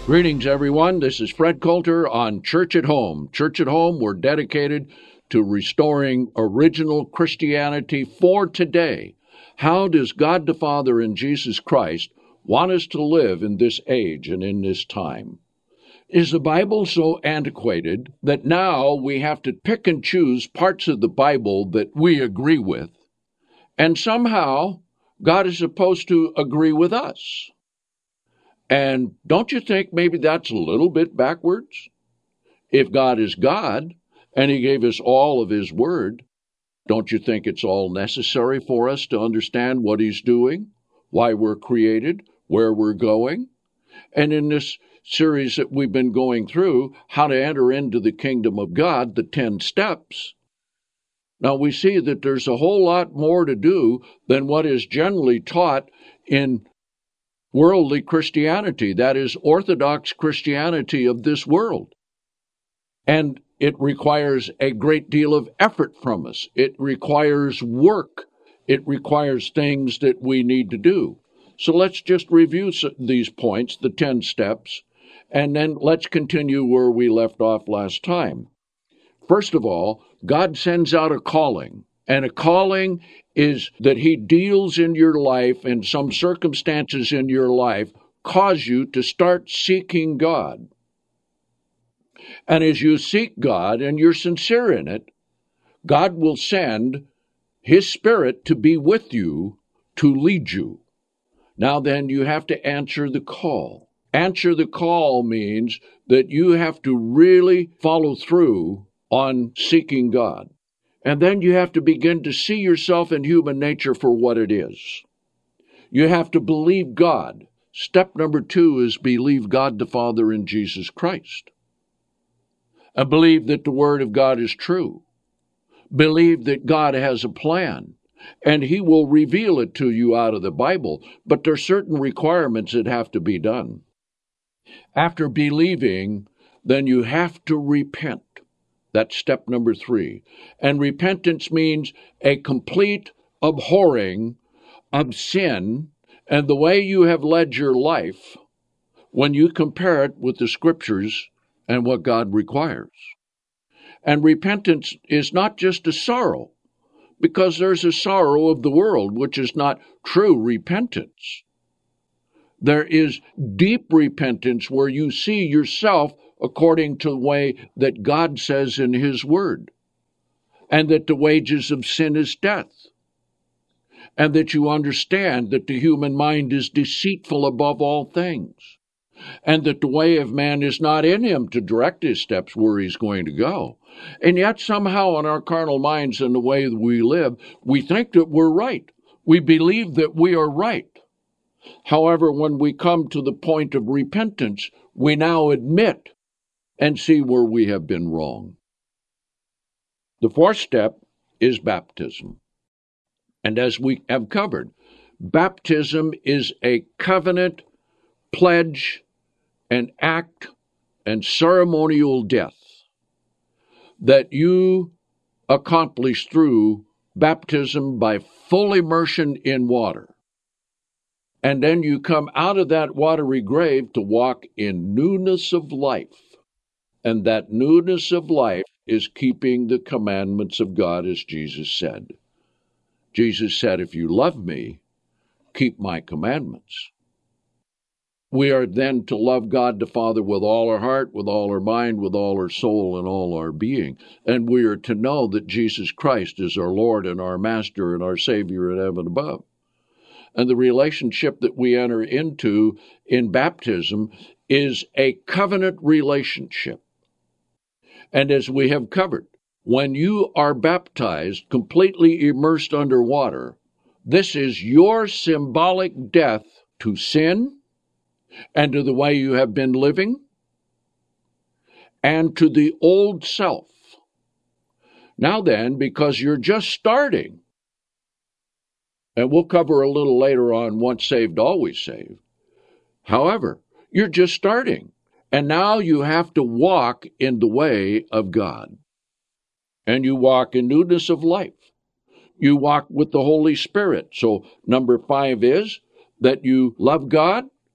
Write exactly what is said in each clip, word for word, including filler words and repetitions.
Greetings, everyone. This is Fred Coulter on Church at Home. Church at Home, we're dedicated to restoring original Christianity for today. How does God the Father and Jesus Christ want us to live in this age and in this time? Is the Bible so antiquated that now we have to pick and choose parts of the Bible that we agree with, and somehow God is supposed to agree with us? And don't you think maybe that's a little bit backwards? If God is God, and He gave us all of His Word, don't you think it's all necessary for us to understand what He's doing, why we're created, where we're going? And in this series that we've been going through, how to enter into the kingdom of God, the ten steps, now we see that there's a whole lot more to do than what is generally taught in worldly Christianity, that is, Orthodox Christianity of this world. And it requires a great deal of effort from us. It requires work. It requires things that we need to do. So let's just review these points, the ten steps, and then let's continue where we left off last time. First of all, God sends out a calling. And a calling is that He deals in your life, and some circumstances in your life cause you to start seeking God. And as you seek God and you're sincere in it, God will send His Spirit to be with you, to lead you. Now then, you have to answer the call. Answer the call means that you have to really follow through on seeking God. And then you have to begin to see yourself and human nature for what it is. You have to believe God. Step number two is believe God the Father and Jesus Christ. And believe that the Word of God is true. Believe that God has a plan, and He will reveal it to you out of the Bible, but there are certain requirements that have to be done. After believing, then you have to repent. That's step number three. And repentance means a complete abhorring of sin and the way you have led your life when you compare it with the Scriptures and what God requires. And repentance is not just a sorrow, because there's a sorrow of the world, which is not true repentance. There is deep repentance where you see yourself according to the way that God says in His Word, and that the wages of sin is death, and that you understand that the human mind is deceitful above all things, and that the way of man is not in him to direct his steps where he's going to go. And yet somehow in our carnal minds and the way that we live, we think that we're right. We believe that we are right. However, when we come to the point of repentance, we now admit and see where we have been wrong. The fourth step is baptism. And as we have covered, baptism is a covenant, pledge, an act, and ceremonial death that you accomplish through baptism by full immersion in water. And then you come out of that watery grave to walk in newness of life. And that newness of life is keeping the commandments of God, as Jesus said. Jesus said, if you love me, keep my commandments. We are then to love God the Father with all our heart, with all our mind, with all our soul, and all our being. And we are to know that Jesus Christ is our Lord and our Master and our Savior in heaven above. And the relationship that we enter into in baptism is a covenant relationship. And as we have covered, when you are baptized, completely immersed under water, this is your symbolic death to sin and to the way you have been living and to the old self. Now then, because you're just starting, and we'll cover a little later on once saved, always saved. However, you're just starting. And now you have to walk in the way of God. And you walk in newness of life. You walk with the Holy Spirit. So number five is that you love God,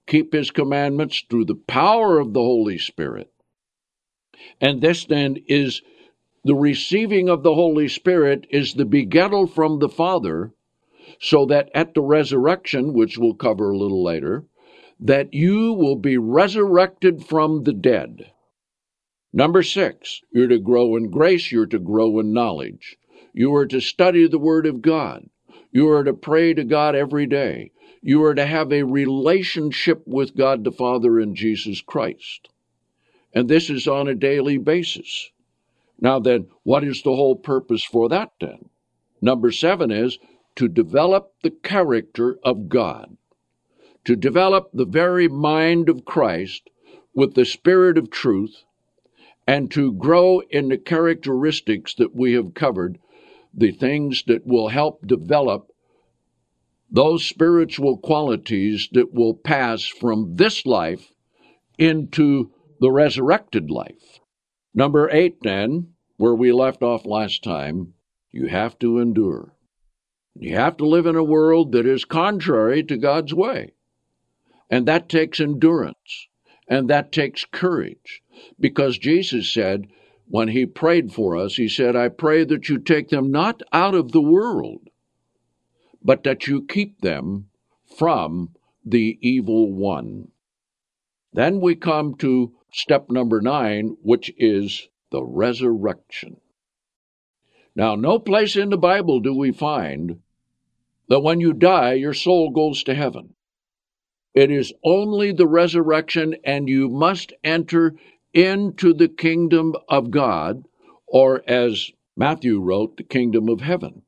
keep his commandments through the power of the Holy Spirit. And this then is the receiving of the Holy Spirit is the begettal from the Father, so that at the resurrection, which we'll cover a little later, that you will be resurrected from the dead. Number six, you're to grow in grace, you're to grow in knowledge. You are to study the Word of God. You are to pray to God every day. You are to have a relationship with God the Father and Jesus Christ. And this is on a daily basis. Now then, what is the whole purpose for that then? Number seven is to develop the character of God, to develop the very mind of Christ with the Spirit of truth, and to grow in the characteristics that we have covered, the things that will help develop those spiritual qualities that will pass from this life into the resurrected life. Number eight, then, where we left off last time, you have to endure. You have to live in a world that is contrary to God's way. And that takes endurance, and that takes courage, because Jesus said, when he prayed for us, he said, I pray that you take them not out of the world, but that you keep them from the evil one. Then we come to step number nine, which is the resurrection. Now, no place in the Bible do we find that when you die, your soul goes to heaven. It is only the resurrection, and you must enter into the kingdom of God, or as Matthew wrote, the kingdom of heaven.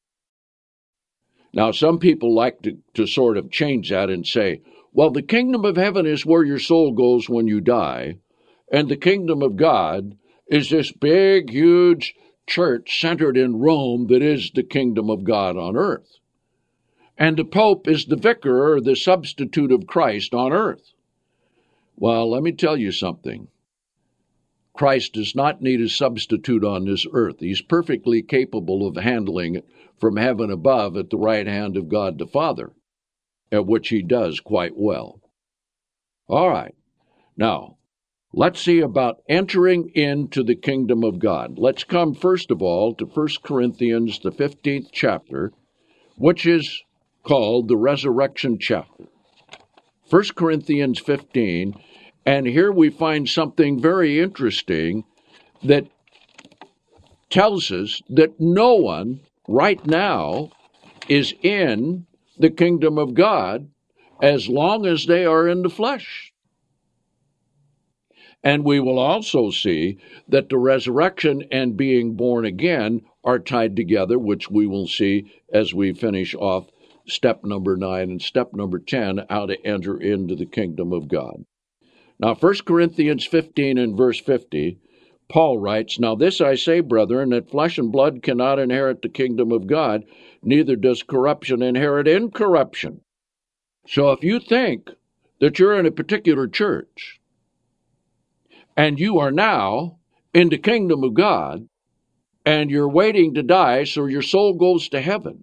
Now, some people like to, to sort of change that and say, well, the kingdom of heaven is where your soul goes when you die, and the kingdom of God is this big, huge church centered in Rome that is the kingdom of God on earth. And the Pope is the vicar or the substitute of Christ on earth. Well, let me tell you something. Christ does not need a substitute on this earth. He's perfectly capable of handling it from heaven above at the right hand of God the Father, at which he does quite well. All right. Now, let's see about entering into the kingdom of God. Let's come first of all to First Corinthians, the fifteenth chapter, which is called the resurrection chapter. First Corinthians fifteen, and here we find something very interesting that tells us that no one right now is in the kingdom of God as long as they are in the flesh. And we will also see that the resurrection and being born again are tied together, which we will see as we finish off step number nine and step number ten, how to enter into the kingdom of God. Now, First Corinthians fifteen and verse fifty, Paul writes, Now this I say, brethren, that flesh and blood cannot inherit the kingdom of God, neither does corruption inherit incorruption. So if you think that you're in a particular church, and you are now in the kingdom of God, and you're waiting to die so your soul goes to heaven,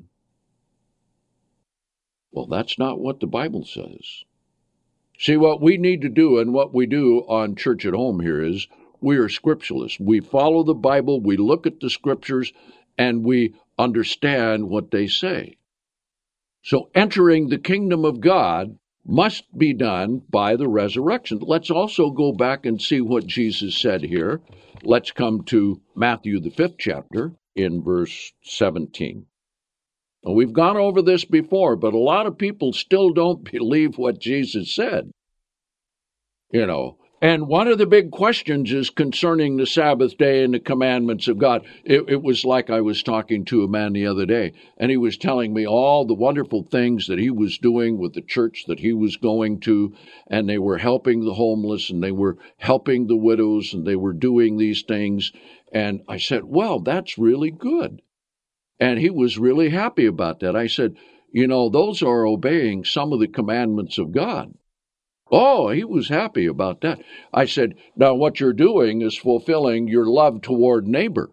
well, that's not what the Bible says. See, what we need to do and what we do on Church at Home here is we are scripturalists. We follow the Bible, we look at the scriptures, and we understand what they say. So entering the kingdom of God must be done by the resurrection. Let's also go back and see what Jesus said here. Let's come to Matthew, the fifth chapter, in verse seventeen. Now, we've gone over this before, but a lot of people still don't believe what Jesus said. You know, and one of the big questions is concerning the Sabbath day and the commandments of God. It, it was like I was talking to a man the other day, and he was telling me all the wonderful things that he was doing with the church that he was going to, and they were helping the homeless, and they were helping the widows, and they were doing these things. And I said, well, that's really good. And he was really happy about that. I said, you know, those are obeying some of the commandments of God. Oh, he was happy about that. I said, now what you're doing is fulfilling your love toward neighbor.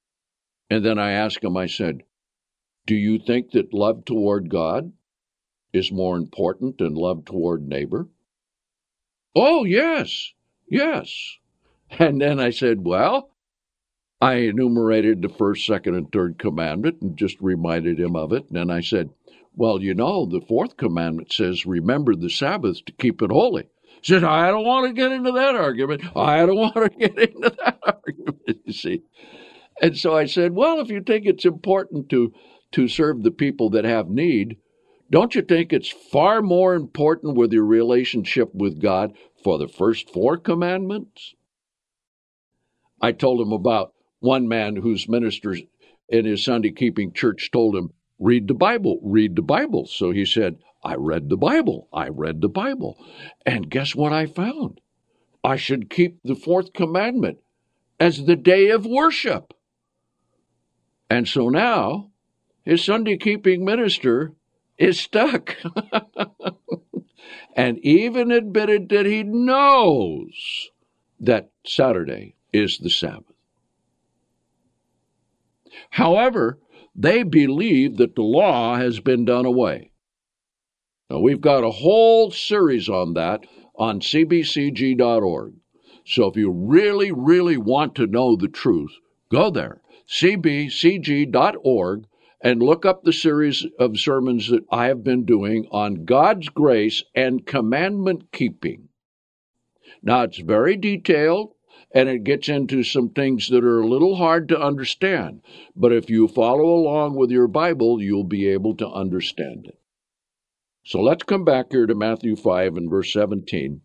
And then I asked him, I said, do you think that love toward God is more important than love toward neighbor? Oh, yes, yes. And then I said, well, I enumerated the first, second, and third commandment and just reminded him of it. And then I said, well, you know, the fourth commandment says, remember the Sabbath to keep it holy. He said, I don't want to get into that argument. I don't want to get into that argument, you see. And so I said, well, if you think it's important to, to serve the people that have need, don't you think it's far more important with your relationship with God for the first four commandments? I told him about one man whose ministers in his Sunday-keeping church told him, read the Bible, read the Bible. So he said, I read the Bible, I read the Bible. And guess what I found? I should keep the fourth commandment as the day of worship. And so now, his Sunday-keeping minister is stuck. And even admitted that he knows that Saturday is the Sabbath. However, they believe that the law has been done away. Now, we've got a whole series on that on c b c g dot org. So if you really, really want to know the truth, go there, c b c g dot org, and look up the series of sermons that I have been doing on God's grace and commandment keeping. Now, it's very detailed, and it gets into some things that are a little hard to understand. But if you follow along with your Bible, you'll be able to understand it. So let's come back here to Matthew five and verse seventeen.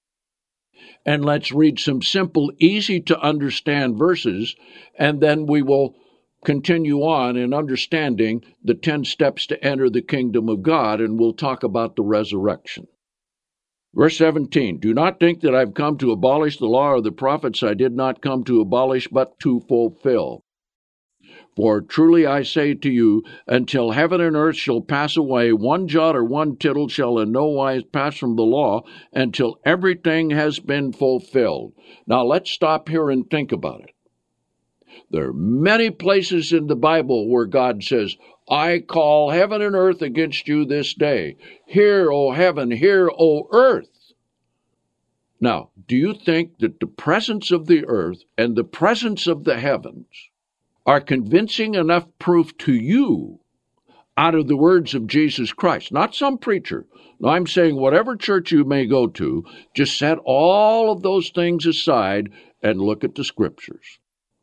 And let's read some simple, easy-to-understand verses, and then we will continue on in understanding the ten steps to enter the kingdom of God, and we'll talk about the resurrection. Verse seventeen, do not think that I've come to abolish the law or the prophets. I did not come to abolish, but to fulfill. For truly I say to you, until heaven and earth shall pass away, one jot or one tittle shall in no wise pass from the law, until everything has been fulfilled. Now let's stop here and think about it. There are many places in the Bible where God says, I call heaven and earth against you this day. Hear, O heaven, hear, O earth. Now, do you think that the presence of the earth and the presence of the heavens are convincing enough proof to you out of the words of Jesus Christ? Not some preacher. No, I'm saying whatever church you may go to, just set all of those things aside and look at the Scriptures.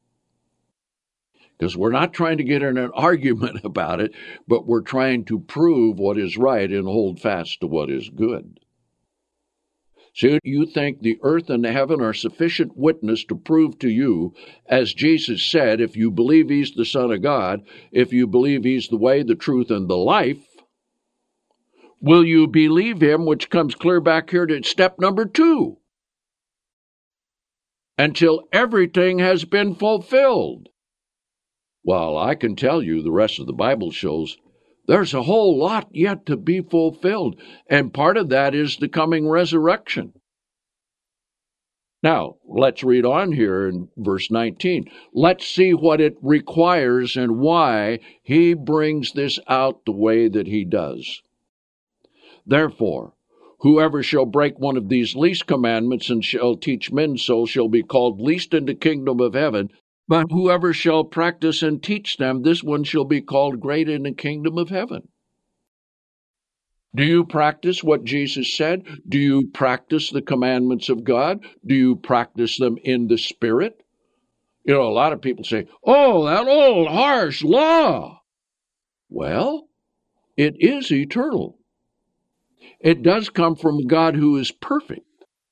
Because we're not trying to get in an argument about it, but we're trying to prove what is right and hold fast to what is good. So you think the earth and the heaven are sufficient witness to prove to you, as Jesus said, if you believe he's the Son of God, if you believe he's the way, the truth, and the life, will you believe him, which comes clear back here to step number two, until everything has been fulfilled? Well, I can tell you the rest of the Bible shows there's a whole lot yet to be fulfilled, and part of that is the coming resurrection. Now, let's read on here in verse nineteen. Let's see what it requires and why he brings this out the way that he does. Therefore, whoever shall break one of these least commandments and shall teach men so shall be called least in the kingdom of heaven. But whoever shall practice and teach them, this one shall be called great in the kingdom of heaven. Do you practice what Jesus said? Do you practice the commandments of God? Do you practice them in the Spirit? You know, a lot of people say, oh, that old harsh law. Well, it is eternal. It does come from a God who is perfect.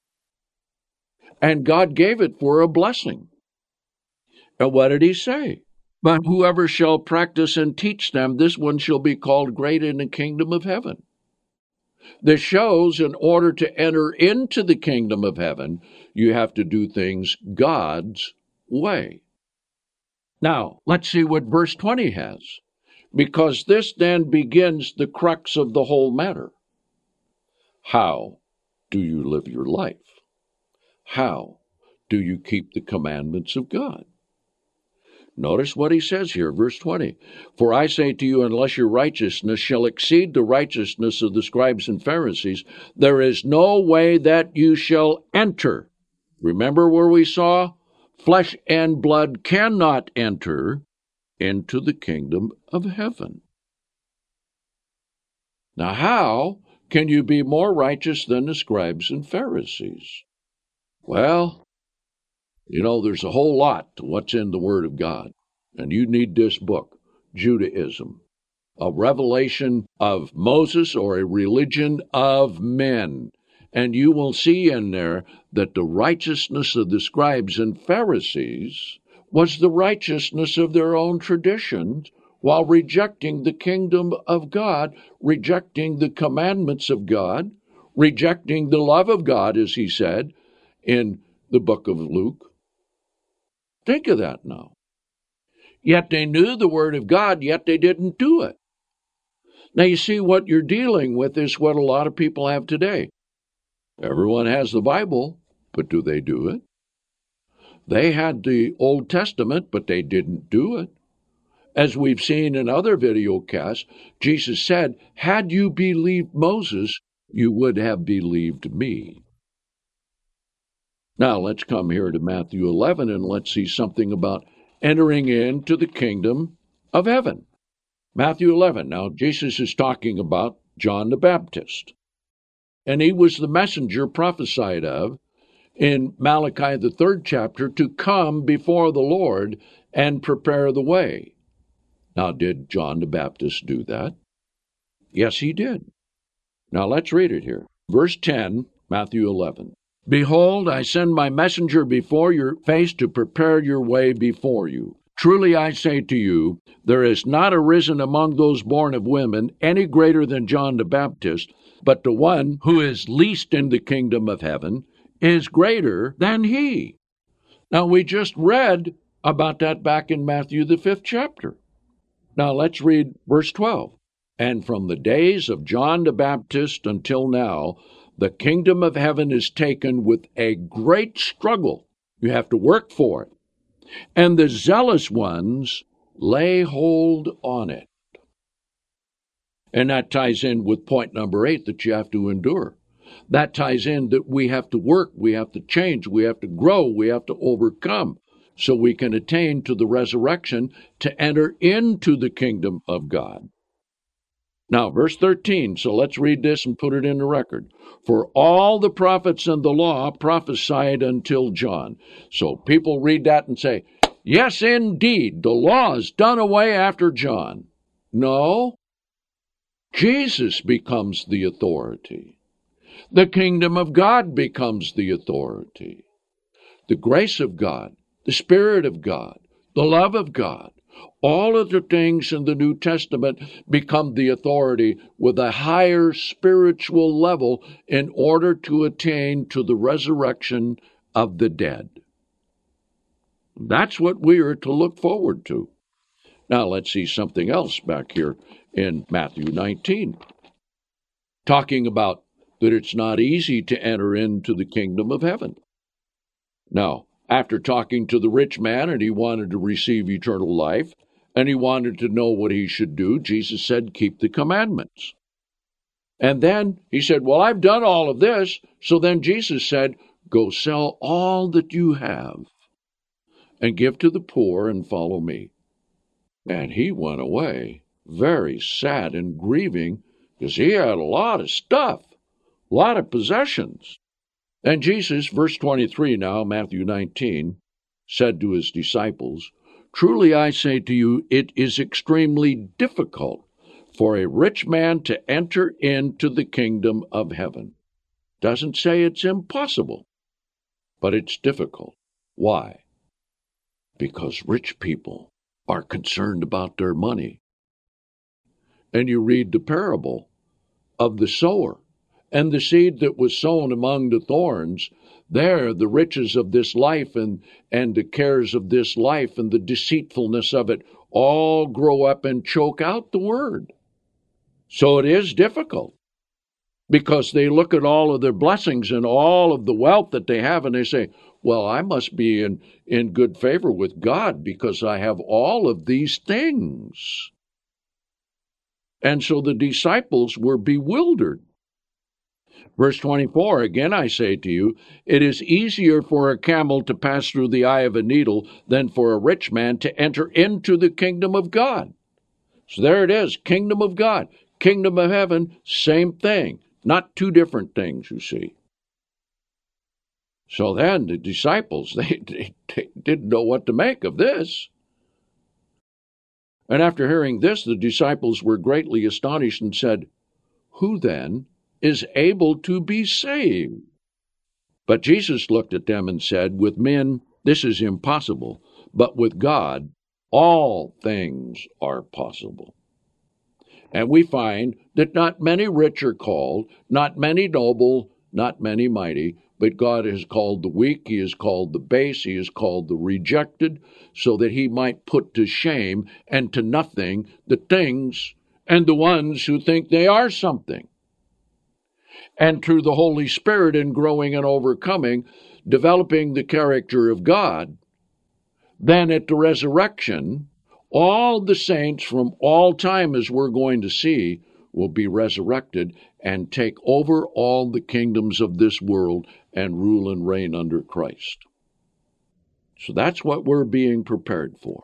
And God gave it for a blessing. And what did he say? But whoever shall practice and teach them, this one shall be called great in the kingdom of heaven. This shows in order to enter into the kingdom of heaven, you have to do things God's way. Now, let's see what verse twenty has, because this then begins the crux of the whole matter. How do you live your life? How do you keep the commandments of God? Notice what he says here, verse twenty. For I say to you, unless your righteousness shall exceed the righteousness of the scribes and Pharisees, there is no way that you shall enter. Remember where we saw? Flesh and blood cannot enter into the kingdom of heaven. Now, how can you be more righteous than the scribes and Pharisees? Well, you know, there's a whole lot to what's in the Word of God. And you need this book, Judaism, a revelation of Moses or a religion of men. And you will see in there that the righteousness of the scribes and Pharisees was the righteousness of their own traditions, while rejecting the kingdom of God, rejecting the commandments of God, rejecting the love of God, as he said in the book of Luke. Think of that now. Yet they knew the Word of God, yet they didn't do it. Now you see, what you're dealing with is what a lot of people have today. Everyone has the Bible, but do they do it? They had the Old Testament, but they didn't do it. As we've seen in other video casts, Jesus said, had you believed Moses, you would have believed me. Now let's come here to Matthew eleven and let's see something about entering into the kingdom of heaven. Matthew eleven. Now Jesus is talking about John the Baptist. And he was the messenger prophesied of in Malachi, the third chapter, to come before the Lord and prepare the way. Now, did John the Baptist do that? Yes, he did. Now, let's read it here. Verse ten, Matthew eleven. Behold, I send my messenger before your face to prepare your way before you. Truly I say to you, there is not arisen among those born of women any greater than John the Baptist, but the one who is least in the kingdom of heaven is greater than he. Now, we just read about that back in Matthew, the fifth chapter. Now, let's read verse twelve. And from the days of John the Baptist until now, the kingdom of heaven is taken with a great struggle. You have to work for it. And the zealous ones lay hold on it. And that ties in with point number eight, that you have to endure. That ties in that we have to work, we have to change, we have to grow, we have to overcome, so we can attain to the resurrection to enter into the kingdom of God. Now, verse thirteen, so let's read this and put it in the record. For all the prophets and the law prophesied until John. So people read that and say, yes, indeed, the law is done away after John. No, Jesus becomes the authority. The kingdom of God becomes the authority. The grace of God, the Spirit of God, the love of God, all of the things in the New Testament become the authority with a higher spiritual level in order to attain to the resurrection of the dead. That's what we are to look forward to. Now let's see something else back here in Matthew nineteen, talking about that it's not easy to enter into the kingdom of heaven. Now, after talking to the rich man, and he wanted to receive eternal life, and he wanted to know what he should do, Jesus said, keep the commandments. And then he said, well, I've done all of this. So then Jesus said, go sell all that you have and give to the poor and follow me. And he went away very sad and grieving, because he had a lot of stuff, a lot of possessions. And Jesus, verse twenty-three now, Matthew nineteen, said to his disciples, truly I say to you, it is extremely difficult for a rich man to enter into the kingdom of heaven. Doesn't say it's impossible, but it's difficult. Why? Because rich people are concerned about their money. And you read the parable of the sower. And the seed that was sown among the thorns, there the riches of this life and, and the cares of this life and the deceitfulness of it all grow up and choke out the word. So it is difficult. because they look at all of their blessings and all of the wealth that they have, and they say, well, I must be in, in good favor with God because I have all of these things. And so the disciples were bewildered. Verse twenty-four, again I say to you, it is easier for a camel to pass through the eye of a needle than for a rich man to enter into the kingdom of God. So there it is, kingdom of God, kingdom of heaven, same thing. Not two different things, you see. So then the disciples, they, they, they didn't know what to make of this. And after hearing this, the disciples were greatly astonished and said, who then is able to be saved? But Jesus looked at them and said, with men this is impossible, but with God all things are possible. And we find that not many rich are called, not many noble, not many mighty, but God has called the weak, he has called the base, he has called the rejected, so that he might put to shame and to nothing the things and the ones who think they are something. And through the Holy Spirit in growing and overcoming, developing the character of God, then at the resurrection, all the saints from all time, as we're going to see, will be resurrected and take over all the kingdoms of this world and rule and reign under Christ. So that's what we're being prepared for.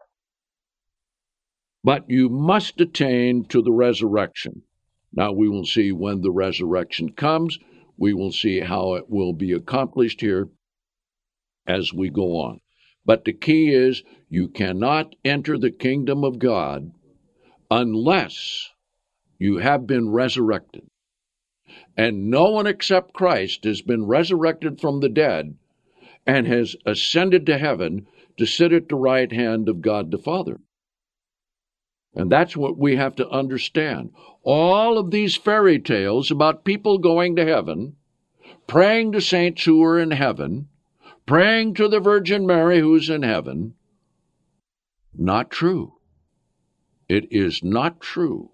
But you must attain to the resurrection. Now we will see when the resurrection comes. We will see how it will be accomplished here as we go on. But the key is you cannot enter the kingdom of God unless you have been resurrected. And no one except Christ has been resurrected from the dead and has ascended to heaven to sit at the right hand of God the Father. And that's what we have to understand. All of these fairy tales about people going to heaven, praying to saints who are in heaven, praying to the Virgin Mary who's in heaven, not true. It is not true.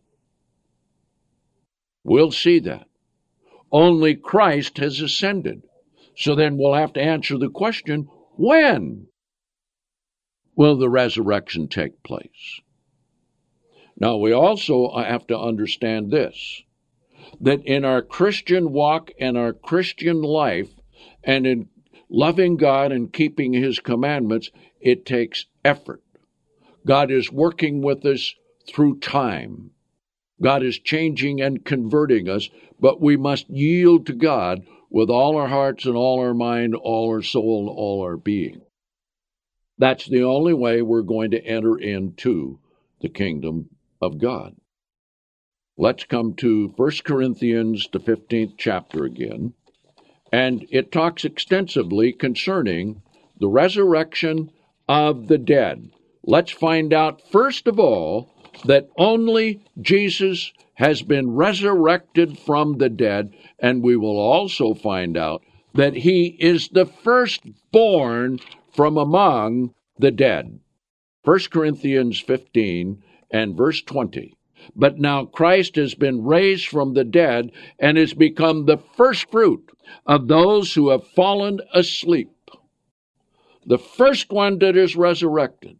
We'll see that. Only Christ has ascended. So then we'll have to answer the question, when will the resurrection take place? Now, we also have to understand this, that in our Christian walk and our Christian life, and in loving God and keeping his commandments, it takes effort. God is working with us through time. God is changing and converting us, but we must yield to God with all our hearts and all our mind, all our soul, and all our being. That's the only way we're going to enter into the kingdom of God. Let's come to First Corinthians, the fifteenth chapter again, and it talks extensively concerning the resurrection of the dead. Let's find out, first of all, that only Jesus has been resurrected from the dead, and we will also find out that he is the firstborn from among the dead. First Corinthians fifteen and verse twenty. But now Christ has been raised from the dead and has become the firstfruit of those who have fallen asleep. The first one that is resurrected.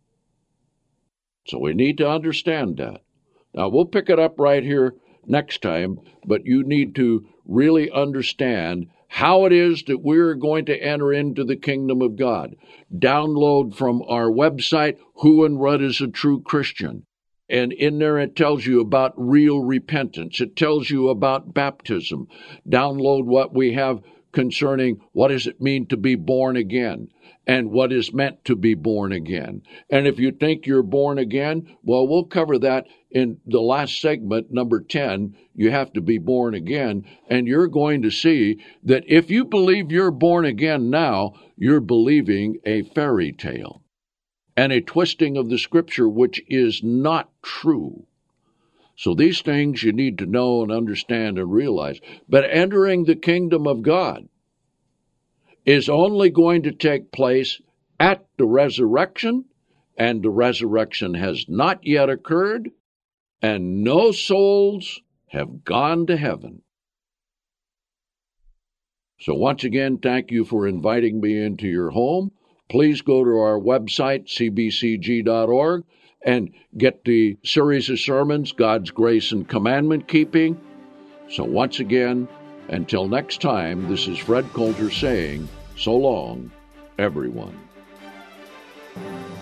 So we need to understand that. Now, we'll pick it up right here next time, but you need to really understand how it is that we're going to enter into the kingdom of God. Download from our website, Who and What is a True Christian. And in there it tells you about real repentance. It tells you about baptism. Download what we have concerning what does it mean to be born again and what is meant to be born again. And if you think you're born again, well, we'll cover that in the last segment, number ten. You have to be born again, and you're going to see that if you believe you're born again now, you're believing a fairy tale and a twisting of the Scripture which is not true. So these things you need to know and understand and realize. But entering the kingdom of God is only going to take place at the resurrection, and the resurrection has not yet occurred, and no souls have gone to heaven. So once again, thank you for inviting me into your home. Please go to our website, c b c g dot org, and get the series of sermons, God's Grace and Commandment Keeping. So once again, until next time, this is Fred Coulter saying, so long, everyone.